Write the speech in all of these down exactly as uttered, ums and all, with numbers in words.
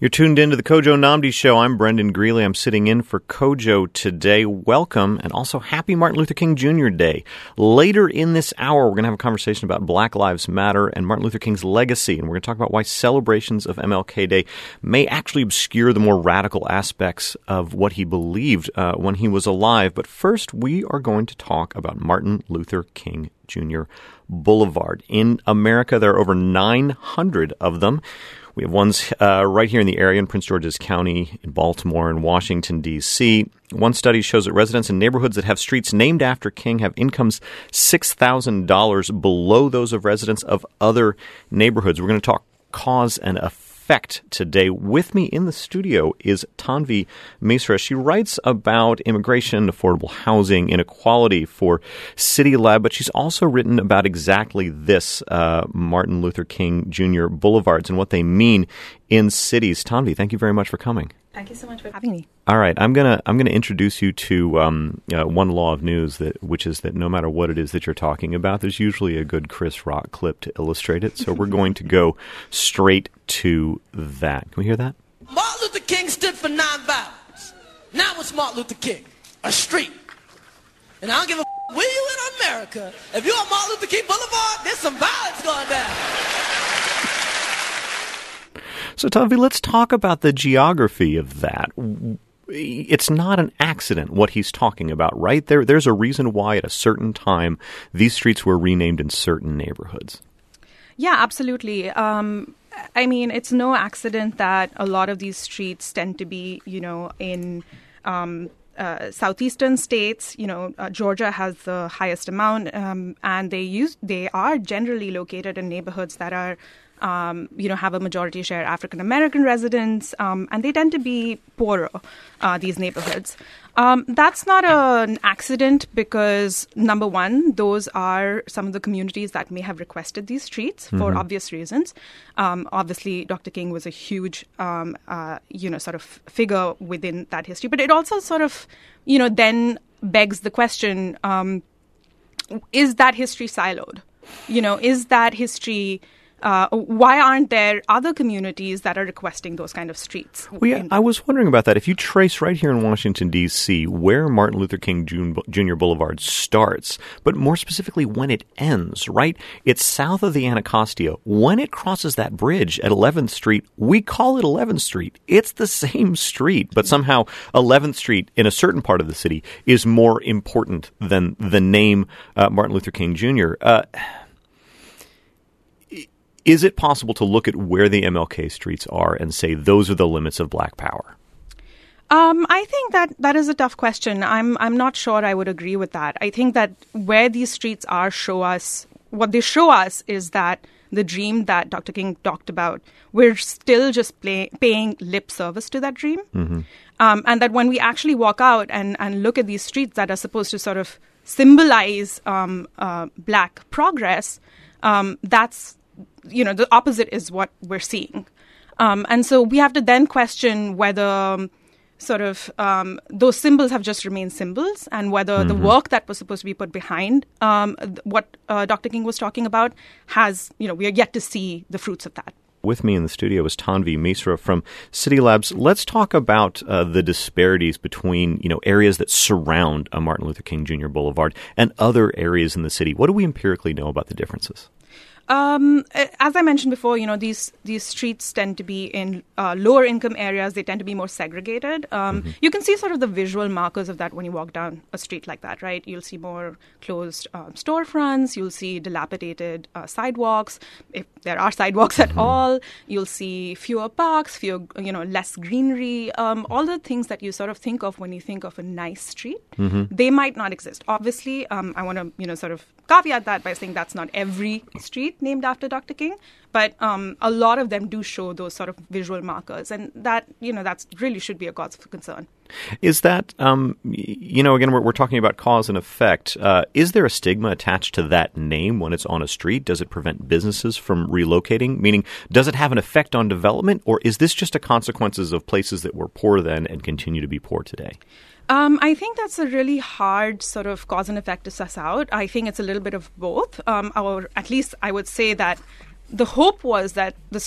You're tuned into the Kojo Nnamdi Show. I'm Brendan Greeley. I'm sitting in for Kojo today. Welcome, and also happy Martin Luther King Junior Day. Later in this hour, we're going to have a conversation about Black Lives Matter and Martin Luther King's legacy, and we're going to talk about why celebrations of M L K Day may actually obscure the more radical aspects of what he believed uh, when he was alive. But first, we are going to talk about Martin Luther King Junior Boulevard. In America, there are over nine hundred of them. We have ones uh, right here in the area in Prince George's County, in Baltimore, and Washington, D C One study shows that residents in neighborhoods that have streets named after King have incomes six thousand dollars below those of residents of other neighborhoods. We're going to talk cause and effect today. With me in the studio is Tanvi Misra. She writes about immigration, affordable housing, inequality for City Lab, but she's also written about exactly this, uh, Martin Luther King Junior Boulevards and what they mean in cities. Tanvi, thank you very much for coming. Thank you so much for having me. All right, I'm gonna I'm gonna introduce you to um, uh, one law of news, that which is that no matter what it is that you're talking about, there's usually a good Chris Rock clip to illustrate it. So we're going to go straight to that. Can we hear that? Martin Luther King stood for nonviolence. Now what's Martin Luther King? A street. And I don't give a f- where you in America. If you're on Martin Luther King Boulevard, there's some violence going down. So, Tanvi, let's talk about the geography of that. It's not an accident what he's talking about, right? There, There's a reason why at a certain time these streets were renamed in certain neighborhoods. Yeah, absolutely. Um, I mean, it's no accident that a lot of these streets tend to be, you know, in um, uh, southeastern states. You know, uh, Georgia has the highest amount, um, and they use they are generally located in neighborhoods that are Um, you know, have a majority share African-American residents, um, and they tend to be poorer, uh, these neighborhoods. Um, that's not a, an accident because, number one, those are some of the communities that may have requested these streets for mm-hmm. obvious reasons. Um, obviously, Doctor King was a huge, um, uh, you know, sort of figure within that history. But it also sort of, you know, then begs the question, um, is that history siloed? You know, is that history... Uh, why aren't there other communities that are requesting those kind of streets? Well, yeah, I was wondering about that. If you trace right here in Washington, D C, where Martin Luther King Junior Boulevard starts, but more specifically when it ends, right? It's south of the Anacostia. When it crosses that bridge at eleventh Street, we call it eleventh Street. It's the same street, but somehow eleventh Street in a certain part of the city is more important than the name uh, Martin Luther King Junior Uh Is it possible to look at where the M L K streets are and say those are the limits of Black power? Um, I think that that is a tough question. I'm I'm not sure I would agree with that. I think that where these streets are show us, what they show us is that the dream that Doctor King talked about, we're still just play, paying lip service to that dream. Mm-hmm. Um, and that when we actually walk out and, and look at these streets that are supposed to sort of symbolize um, uh, Black progress, um, that's you know, the opposite is what we're seeing. Um, and so we have to then question whether um, sort of um, those symbols have just remained symbols and whether mm-hmm. the work that was supposed to be put behind um, what uh, Doctor King was talking about has, you know, we are yet to see the fruits of that. With me in the studio is Tanvi Misra from City Labs. Let's talk about uh, the disparities between, you know, areas that surround a Martin Luther King Junior Boulevard and other areas in the city. What do we empirically know about the differences? Um, as I mentioned before, you know, these these streets tend to be in uh, lower income areas. They tend to be more segregated. Um, mm-hmm. You can see sort of the visual markers of that when you walk down a street like that, right? You'll see more closed um, storefronts. You'll see dilapidated uh, sidewalks, if there are sidewalks mm-hmm. at all. You'll see fewer parks, fewer, you know, less greenery. Um, all the things that you sort of think of when you think of a nice street, mm-hmm. they might not exist. Obviously, um, I want to, you know, sort of caveat that by saying that's not every street named after Doctor King, but um, a lot of them do show those sort of visual markers, and that, you know, that's really should be a cause for concern. Is that, um, you know, again, we're, we're talking about cause and effect. Uh, is there a stigma attached to that name when it's on a street? Does it prevent businesses from relocating? Meaning, does it have an effect on development, or is this just a consequences of places that were poor then and continue to be poor today? Um, I think that's a really hard sort of cause and effect to suss out. I think it's a little bit of both, um, or at least I would say that the hope was that the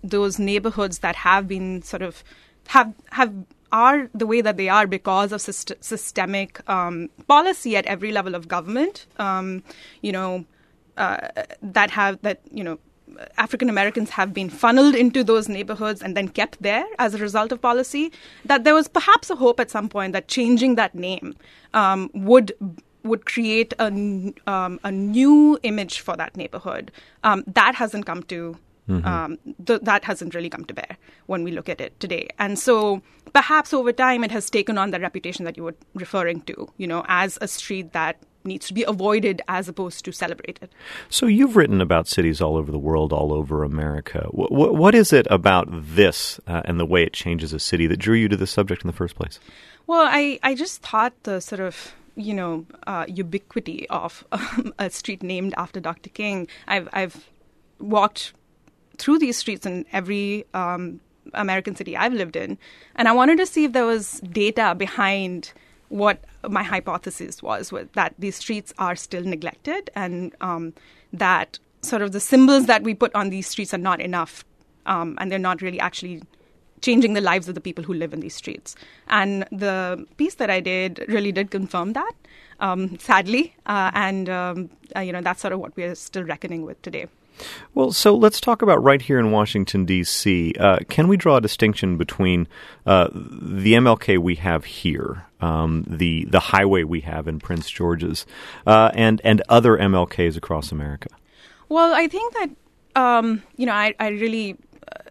those neighborhoods that have been sort of have have are the way that they are because of syst- systemic um, policy at every level of government. Um, you know, uh, that have that you know. African Americans have been funneled into those neighborhoods and then kept there as a result of policy, that there was perhaps a hope at some point that changing that name um, would would create a, um, a new image for that neighborhood. Um, that hasn't come to mm-hmm. um, th- that hasn't really come to bear when we look at it today. And so perhaps over time it has taken on that reputation that you were referring to, you know, as a street that needs to be avoided as opposed to celebrated. So you've written about cities all over the world, all over America. W- w- what is it about this uh, and the way it changes a city that drew you to this subject in the first place? Well, I, I just thought the sort of, you know, uh, ubiquity of um, a street named after Doctor King. I've, I've walked through these streets in every um, American city I've lived in, and I wanted to see if there was data behind what my hypothesis was, that these streets are still neglected and um, that sort of the symbols that we put on these streets are not enough um, and they're not really actually changing the lives of the people who live in these streets. And the piece that I did really did confirm that, um, sadly, uh, and um, uh, you know that's sort of what we're still reckoning with today. Well, so let's talk about right here in Washington, D C. Uh, can we draw a distinction between uh, the M L K we have here, um, the the highway we have in Prince George's, uh, and, and other M L Ks across America? Well, I think that, um, you know, I, I really, uh,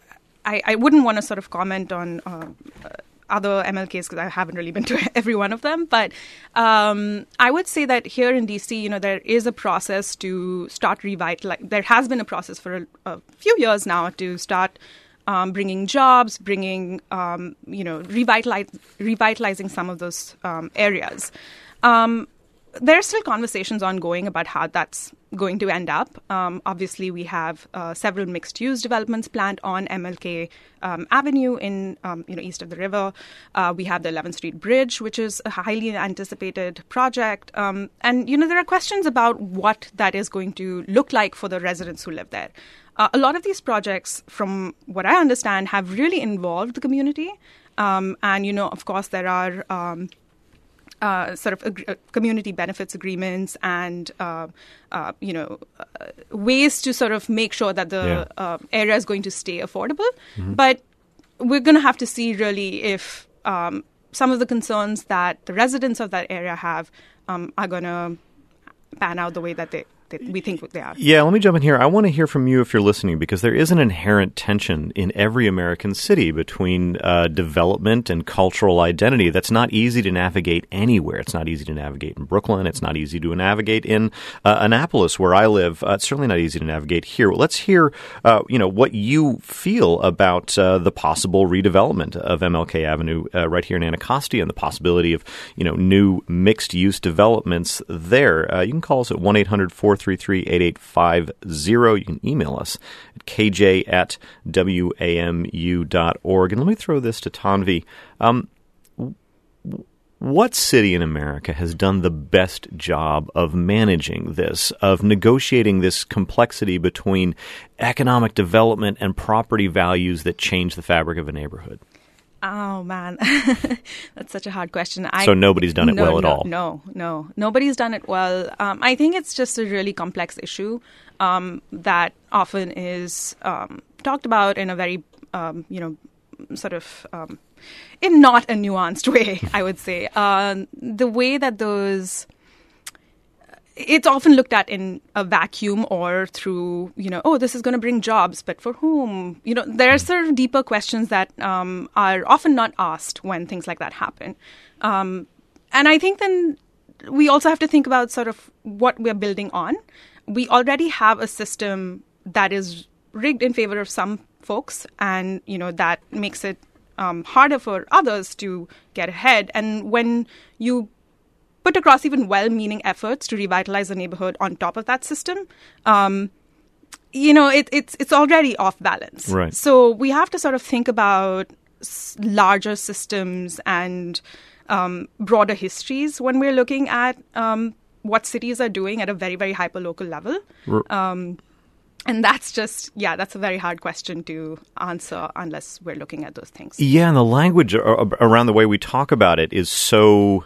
I, I wouldn't want to sort of comment on uh, other M L Ks because I haven't really been to every one of them. But um, I would say that here in D C, you know, there is a process to start revitalizing. There has been a process for a, a few years now to start um, bringing jobs, bringing, um, you know, revitalize, revitalizing some of those um, areas. Um, there are still conversations ongoing about how that's going to end up. Um, obviously, we have uh, several mixed-use developments planned on M L K um, Avenue in, um, you know, east of the river. Uh, we have the eleventh Street Bridge, which is a highly anticipated project. Um, and, you know, there are questions about what that is going to look like for the residents who live there. Uh, a lot of these projects, from what I understand, have really involved the community. Um, and, you know, of course, there are Um, Uh, sort of ag- community benefits agreements and, uh, uh, you know, uh, ways to sort of make sure that the yeah. uh, area is going to stay affordable. Mm-hmm. But we're going to have to see really if um, some of the concerns that the residents of that area have um, are going to pan out the way that they that we think they are. Yeah, let me jump in here. I want to hear from you if you're listening, because there is an inherent tension in every American city between uh, development and cultural identity that's not easy to navigate anywhere. It's not easy to navigate in Brooklyn. It's not easy to navigate in uh, Annapolis, where I live. Uh, it's certainly not easy to navigate here. Well, let's hear uh, you know, what you feel about uh, the possible redevelopment of M L K Avenue uh, right here in Anacostia and the possibility of, you know, new mixed-use developments there. Uh, you can call us at one eight hundred four three three eight eight five zero. You can email us at k j at w a m u dot org. And let me throw this to Tanvi. Um, what city in America has done the best job of managing this, of negotiating this complexity between economic development and property values that change the fabric of a neighborhood? Oh, man. That's such a hard question. I, so nobody's done it no, well at no, all? No, no. Nobody's done it well. Um, I think it's just a really complex issue um, that often is um, talked about in a very, um, you know, sort of, um, in not a nuanced way, I would say. Um, the way that those... It's often looked at in a vacuum or through, you know, oh, this is going to bring jobs, but for whom? You know, there are sort of deeper questions that um, are often not asked when things like that happen. Um, and I think then we also have to think about sort of what we're building on. We already have a system that is rigged in favor of some folks, and, you know, that makes it um, harder for others to get ahead. And when you put across even well-meaning efforts to revitalize a neighborhood on top of that system, um, you know, it, it's it's already off balance. Right. So we have to sort of think about s- larger systems and um, broader histories when we're looking at um, what cities are doing at a very, very hyper-local level. R- um, And that's just, yeah, that's a very hard question to answer unless we're looking at those things. Yeah, and the language around the way we talk about it is so,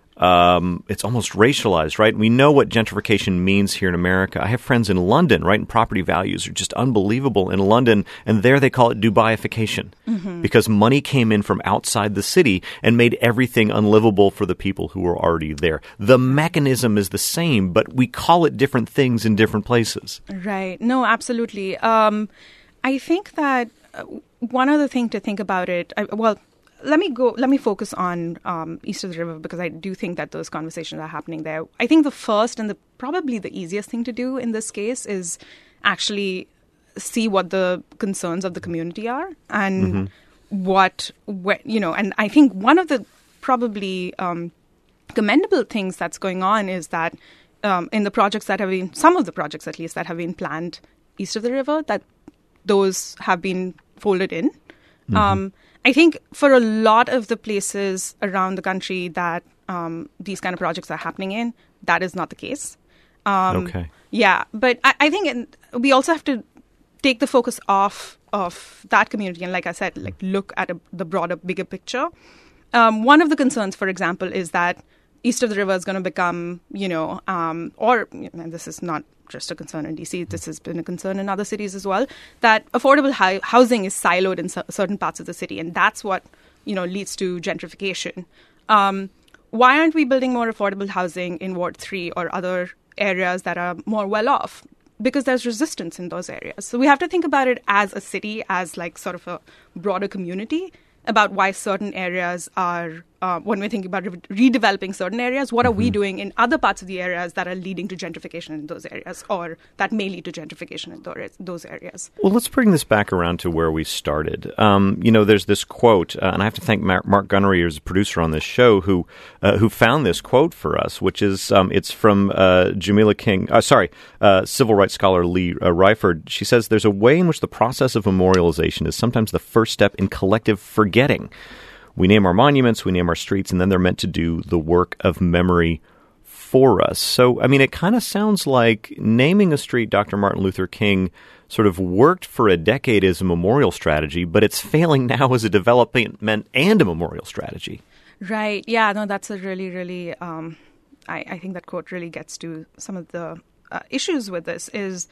um, it's almost racialized, right? We know what gentrification means here in America. I have friends in London, right? And property values are just unbelievable in London. And there they call it Dubaiification mm-hmm. because money came in from outside the city and made everything unlivable for the people who were already there. The mechanism is the same, but we call it different things in different places. Right. No, absolutely. Um, I think that one other thing to think about it, I, well, Let me go. Let me focus on um, east of the river because I do think that those conversations are happening there. I think the first and the probably the easiest thing to do in this case is actually see what the concerns of the community are and mm-hmm. what, what you know. And I think one of the probably um, commendable things that's going on is that um, in the projects that have been, some of the projects at least that have been planned east of the river, that those have been folded in. Mm-hmm. Um, I think for a lot of the places around the country that um, these kind of projects are happening in, that is not the case. Um, okay. Yeah, but I, I think in, we also have to take the focus off of that community and, like I said, like look at a, the broader, bigger picture. Um, one of the concerns, for example, is that east of the river is going to become, you know, um, or and this is not just a concern in D C, this has been a concern in other cities as well, that affordable hi- housing is siloed in c- certain parts of the city. And that's what, you know, leads to gentrification. Um, why aren't we building more affordable housing in Ward three or other areas that are more well off? Because there's resistance in those areas. So we have to think about it as a city, as like sort of a broader community about why certain areas are, uh, when we're thinking about re- redeveloping certain areas, what are mm-hmm. we doing in other parts of the areas that are leading to gentrification in those areas or that may lead to gentrification in those areas? Well, let's bring this back around to where we started. Um, you know, there's this quote, uh, and I have to thank Mark, Mark Gunnery, who's a producer on this show, who uh, who found this quote for us, which is, um, it's from uh, Jamila King, uh, sorry, uh, civil rights scholar Lee uh, Ryford. She says, there's a way in which the process of memorialization is sometimes the first step in collective forgetting. We name our monuments, we name our streets, and then they're meant to do the work of memory for us. So, I mean, it kind of sounds like naming a street Doctor Martin Luther King sort of worked for a decade as a memorial strategy, but it's failing now as a development and a memorial strategy. Right. Yeah, no, that's a really, really, um, I, I think that quote really gets to some of the uh, issues with this is,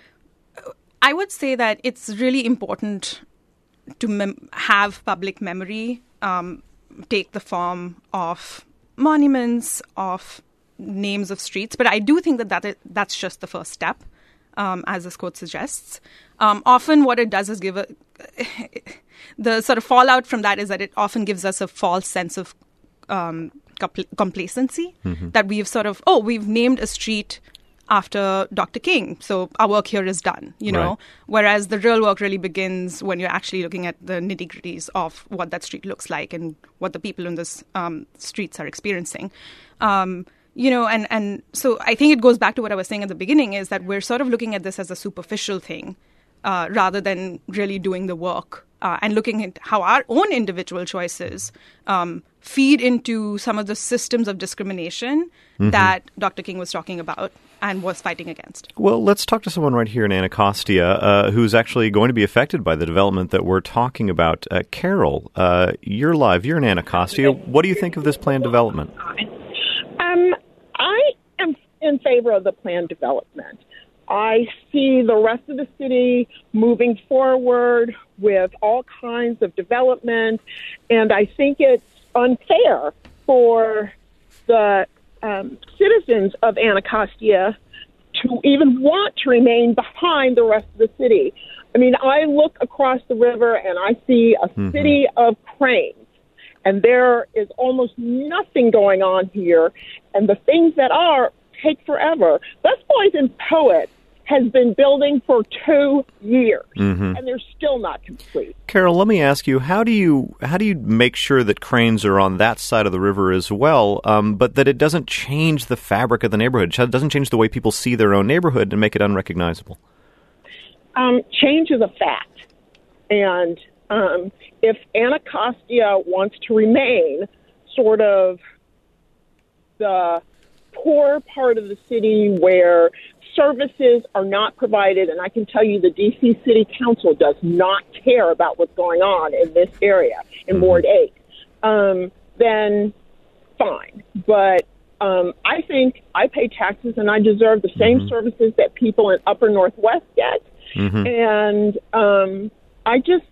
I would say that it's really important to mem- have public memory um, take the form of monuments, of names of streets. But I do think that, that it, that's just the first step, um, as this quote suggests. Um, often what it does is give a... the sort of fallout from that is that it often gives us a false sense of um, compl- complacency, mm-hmm. that we've sort of, oh, we've named a street after Doctor King, so our work here is done, you know, right. Whereas the real work really begins when you're actually looking at the nitty-gritties of what that street looks like and what the people in those um, streets are experiencing. Um, you know, and, and so I think it goes back to what I was saying at the beginning is that we're sort of looking at this as a superficial thing uh, rather than really doing the work uh, and looking at how our own individual choices um, feed into some of the systems of discrimination mm-hmm. that Doctor King was talking about and was fighting against. Well, let's talk to someone right here in Anacostia uh, who's actually going to be affected by the development that we're talking about. Uh, Carol, uh, you're live. You're in Anacostia. What do you think of this planned development? Um, I am in favor of the planned development. I see the rest of the city moving forward with all kinds of development, and I think it's unfair for the um, citizens of Anacostia to even want to remain behind the rest of the city. I mean, I look across the river and I see a mm-hmm. city of cranes, and there is almost nothing going on here, and the things that are take forever. Best Boys and Poets has been building for two years, mm-hmm. and they're still not complete. Carol, let me ask you, how do you how do you make sure that cranes are on that side of the river as well, um, but that it doesn't change the fabric of the neighborhood, it doesn't change the way people see their own neighborhood and make it unrecognizable? Um, change is a fact, and um, if Anacostia wants to remain sort of the poor part of the city where services are not provided, and I can tell you the D C City Council does not care about what's going on in this area, in mm-hmm. Ward eight, um, then fine. But um, I think I pay taxes and I deserve the same mm-hmm. services that people in Upper Northwest get. Mm-hmm. And um, I just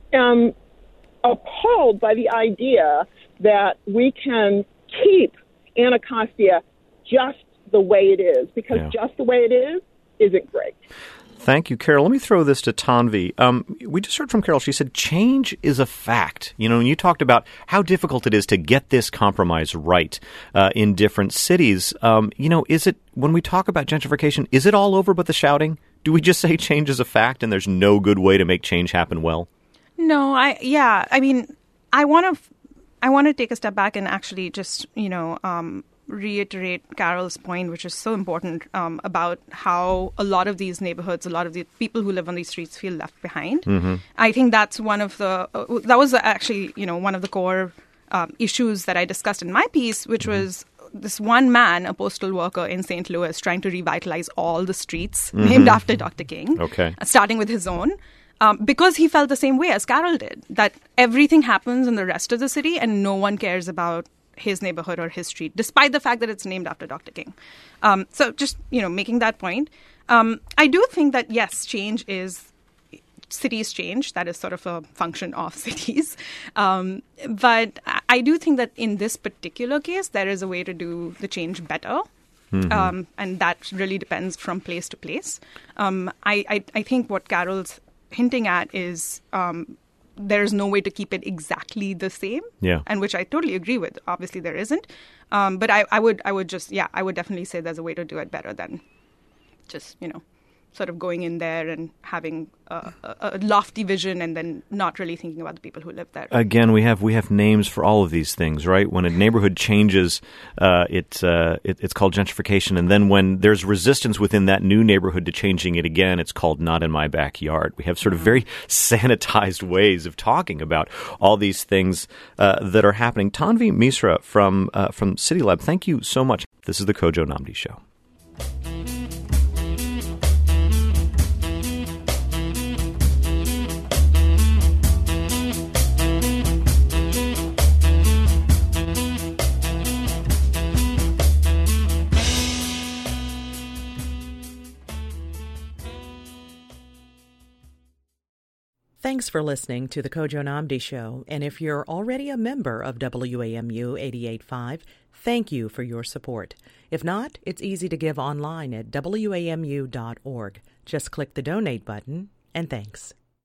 am appalled by the idea that we can keep Anacostia just the way it is, because yeah. just the way it is isn't great. Thank you, Carol. Let me throw this to Tanvi. Um, we just heard from Carol. She said change is a fact. You know, and you talked about how difficult it is to get this compromise right uh, in different cities. Um, you know, is it, when we talk about gentrification, is it all over but the shouting? Do we just say change is a fact and there's no good way to make change happen well? No, I, yeah. I mean, I want to, I want to take a step back and actually just, you know, um, reiterate Carol's point, which is so important, um, about how a lot of these neighborhoods, a lot of the people who live on these streets feel left behind. Mm-hmm. I think that's one of the, uh, that was actually, you know, one of the core um, issues that I discussed in my piece, which mm-hmm. was this one man, a postal worker in Saint Louis, trying to revitalize all the streets mm-hmm. named after Doctor King, okay. uh, starting with his own. Um, because he felt the same way as Carol did, that everything happens in the rest of the city and no one cares about his neighborhood or his street, despite the fact that it's named after Doctor King. Um, so just, you know, making that point. Um, I do think that, yes, change is, cities change. That is sort of a function of cities. Um, but I do think that in this particular case, there is a way to do the change better. Mm-hmm. Um, and that really depends from place to place. Um, I, I, I think what Carol's hinting at is um, there's no way to keep it exactly the same, yeah, and which I totally agree with. Obviously, there isn't, um, but I, I would, I would just, yeah, I would definitely say there's a way to do it better than just, you know, sort of going in there and having a, a, a lofty vision and then not really thinking about the people who live there. Again, we have we have names for all of these things, right? When a neighborhood changes, uh, it, uh, it it's called gentrification, and then when there's resistance within that new neighborhood to changing it again, it's called not in my backyard. We have sort of very sanitized ways of talking about all these things uh, that are happening. Tanvi Misra from uh, from City Lab, thank you so much. This is the Kojo Nnamdi Show. Thanks for listening to the Kojo Nnamdi Show, and if you're already a member of W A M U eighty-eight point five, thank you for your support. If not, it's easy to give online at W A M U dot org. Just click the donate button, and thanks.